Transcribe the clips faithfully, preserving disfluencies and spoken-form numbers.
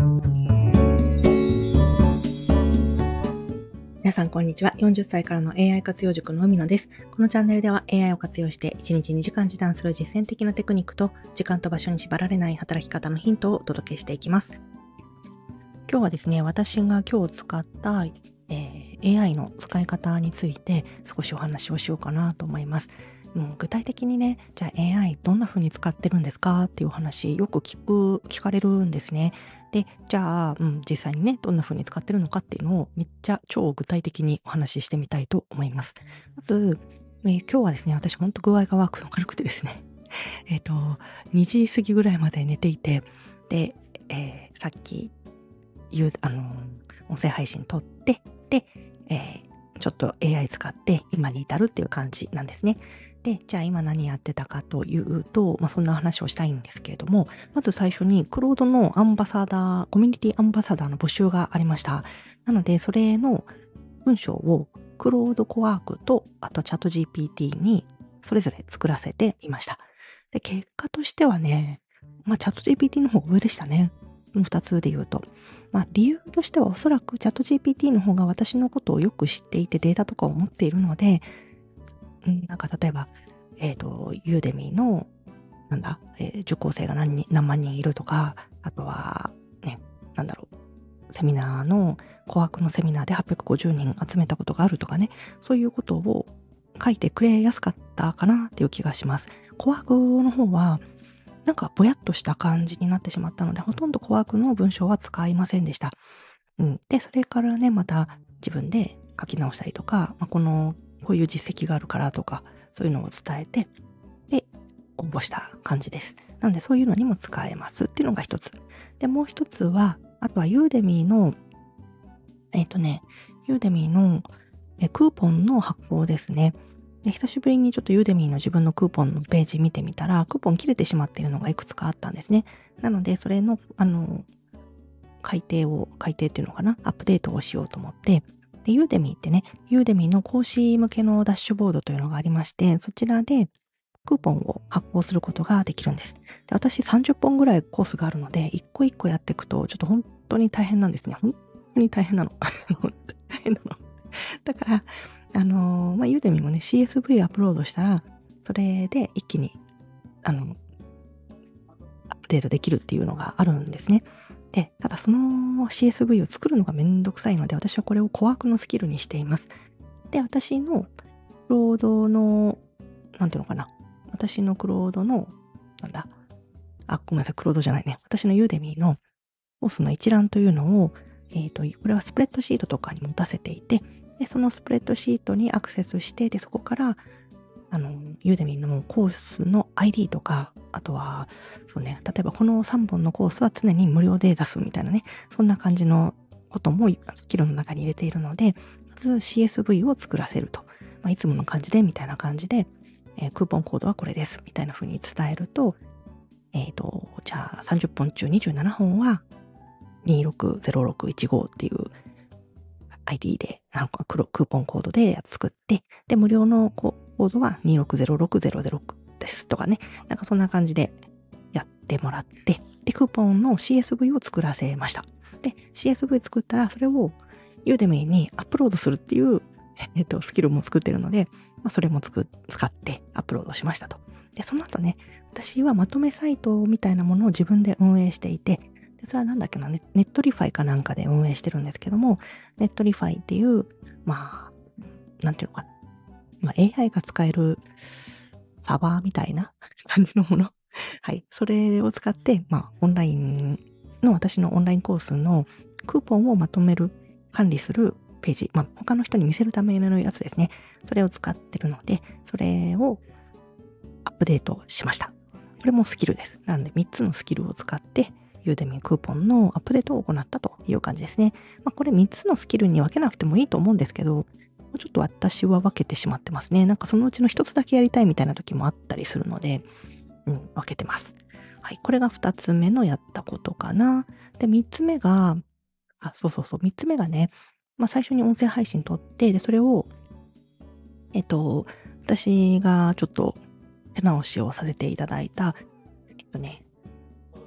皆さんこんにちは。よんじゅっさいからの エーアイ 活用塾の海野です。このチャンネルでは エーアイ を活用していちにちにじかん時短する実践的なテクニックと時間と場所に縛られない働き方のヒントをお届けしていきます。今日はですね、私が今日使った、えー、エーアイ の使い方について少しお話をしようかなと思います。うん、具体的にね、じゃあ エーアイ どんな風に使ってるんですかっていう話よく聞く、聞かれるんですね。で、じゃあ、うん、実際にね、どんな風に使ってるのかっていうのをめっちゃ超具体的にお話ししてみたいと思います。まず、えー今日はですね、私ほんと具合が悪くてですね、えっと、にじ過ぎぐらいまで寝ていて、で、えーさっき言う、あのー音声配信撮って、で、えーちょっと エーアイ 使って今に至るっていう感じなんですね。で、じゃあ今何やってたかというと、まあ、そんな話をしたいんですけれども、まず最初にクロードのアンバサダー、コミュニティアンバサダーの募集がありました。なので、それの文章をクロードコワークと、あとチャット ジーピーティー にそれぞれ作らせてみました。で、結果としてはね、まあ、チャット ジーピーティー の方が上でしたね。二つで言うと。まあ、理由としてはおそらくチャット ジーピーティー の方が私のことをよく知っていてデータとかを持っているので、うん、なんか例えば、えっと、ユーデミーの、なんだ、えー受講生が何人、何万人いるとか、あとは、ね、なんだろう、セミナーの、コワークのセミナーではっぴゃくごじゅうにん集めたことがあるとかね、そういうことを書いてくれやすかったかなっていう気がします。コワークの方は、なんかぼやっとした感じになってしまったので、ほとんどコワークの文章は使いませんでした。うん。で、それからね、また自分で書き直したりとか、まあ、この、こういう実績があるからとか、そういうのを伝えて、で、応募した感じです。なので、そういうのにも使えますっていうのが一つ。で、もう一つは、あとはユーデミーの、えっとね、ユーデミーのえクーポンの発行ですね。で、久しぶりにちょっとユーデミーの自分のクーポンのページ見てみたら、クーポン切れてしまっているのがいくつかあったんですね。なので、それの、あの、改定を、改定っていうのかな、アップデートをしようと思って、で、ユーデミーってね、ユーデミーの講師向けのダッシュボードというのがありまして、そちらでクーポンを発行することができるんです。で、私さんじゅっぽんぐらいコースがあるので、一個一個やっていくと、ちょっと本当に大変なんですね。本当に大変なの。本当に大変なの。だから、あのーまあ、ユーデミーもね、シーエスブイ アップロードしたら、それで一気に、あの、アップデートできるっていうのがあるんですね。で、ただその シーエスブイ を作るのがめんどくさいので、私はこれをコワークのスキルにしています。で、私のクロードの、なんていうのかな。私のクロードの、なんだ。あ、ごめんなさい、クロードじゃないね。私のユーデミーのコースの一覧というのを、えっと、これはスプレッドシートとかに持たせていて、で、そのスプレッドシートにアクセスして、で、そこから、あの、ユーデミーのコースの アイディー とか、あとは、そうね、例えばこのさんぼんのコースは常に無料で出すみたいなね、そんな感じのこともスキルの中に入れているので、まず シーエスブイ を作らせると。まあ、いつもの感じで、みたいな感じで、えークーポンコードはこれです、みたいな風に伝えると、えっと、じゃあさんじゅっぽん中にじゅうななほんはにろくゼロろくいちごっていう アイディー で、なんかクーポンコードで作って、で、無料のコードはにろくゼロろくゼロゼロですとかね。なんかそんな感じでやってもらって、で、クーポンの シーエスブイ を作らせました。で、シーエスブイ 作ったら、それをユーデミーにアップロードするっていう、えっと、スキルも作ってるので、まあ、それもつく使ってアップロードしましたと。で、その後ね、私はまとめサイトみたいなものを自分で運営していて、でそれはなんだっけな、ネネットリファイかなんかで運営してるんですけども、ネットリファイっていう、まあ、なんていうのかな。まあ、エーアイ が使えるサーバーみたいな感じのもの。はい。それを使って、まあ、オンラインの私のオンラインコースのクーポンをまとめる、管理するページ。まあ、他の人に見せるためのやつですね。それを使ってるので、それをアップデートしました。これもスキルです。なのでみっつのスキルを使って、ユーデミークーポンのアップデートを行ったという感じですね。まあ、これみっつのスキルに分けなくてもいいと思うんですけど、もうちょっと私は分けてしまってますね。なんかそのうちのひとつだけやりたいみたいな時もあったりするので、うん、分けてます。はい。これがふたつめのやったことかな。で、みっつめが、あ、そうそうそう、みっつめがね、まあ最初に音声配信撮って、で、それを、えっと、私がちょっと手直しをさせていただいた、えっとね、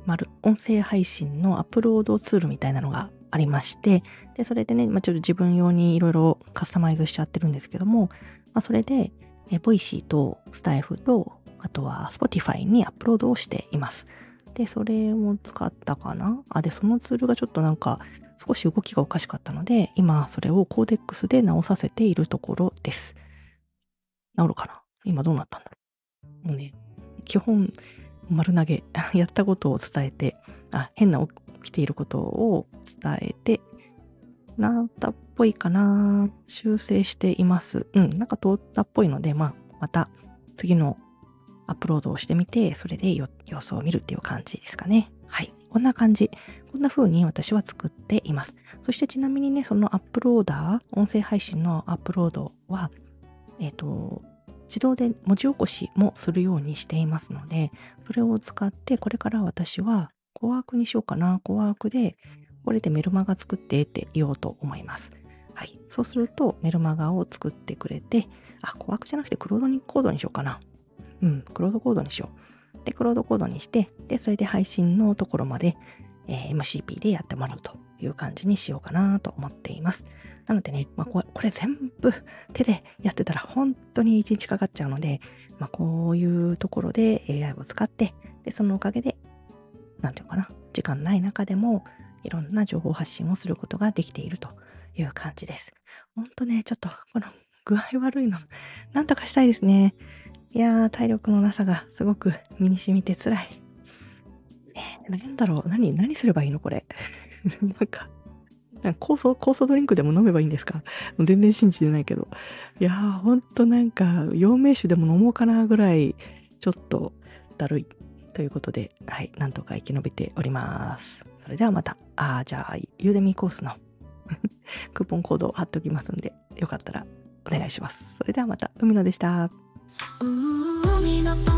まる音声配信のアップロードツールみたいなのがありまして、で、それでね、まあ、ちょっと自分用にいろいろカスタマイズしちゃってるんですけども、まあ、それで、え、ボイシーとスタイフと、あとは Spotify にアップロードをしています。で、それも使ったかなあ、で、そのツールがちょっとなんか、少し動きがおかしかったので、今それをコーデックスで直させているところです。直るかな今どうなったんだろう。もうね、基本、丸投げ、やったことを伝えて、あ、変な起きていることを伝えて、なったっぽいかな修正しています。うん、なんか通ったっぽいので、まあ、また次のアップロードをしてみて、それで様子を見るっていう感じですかね。はい。こんな感じ。こんな風に私は作っています。そしてちなみにね、そのアップローダー、音声配信のアップロードは、えっと、自動で文字起こしもするようにしていますので、それを使ってこれから私はコワークにしようかな。コワークで、これでメルマガ作ってって言おうと思います。はい。そうするとメルマガを作ってくれて、あ、コワークじゃなくてクロードにコードにしようかな。うん、クロードコードにしよう。で、クロードコードにして、で、それで配信のところまで、えー、エムシーピー でやってもらうという感じにしようかなと思っています。なのでね、まあ、これ、これ全部手でやってたら本当に一日かかっちゃうので、まあ、こういうところで エーアイ を使って、で、そのおかげで、なんていうのかな、時間ない中でも、いろんな情報発信をすることができているという感じです。本当ね、ちょっと、この具合悪いの、なんとかしたいですね。いやー、体力のなさがすごく身に染みて辛い。えー、なんだろう何、何すればいいのこれ。なんか、なんか酵素、酵素ドリンクでも飲めばいいんですか？全然信じてないけど。いやー、ほんとなんか、陽明酒でも飲もうかなぐらい、ちょっとだるい。ということで、はい、なんとか生き延びております。それではまた、あー、じゃあ、ユーデミーコースのクーポンコードを貼っておきますんで、よかったらお願いします。それではまた、海野でした。海の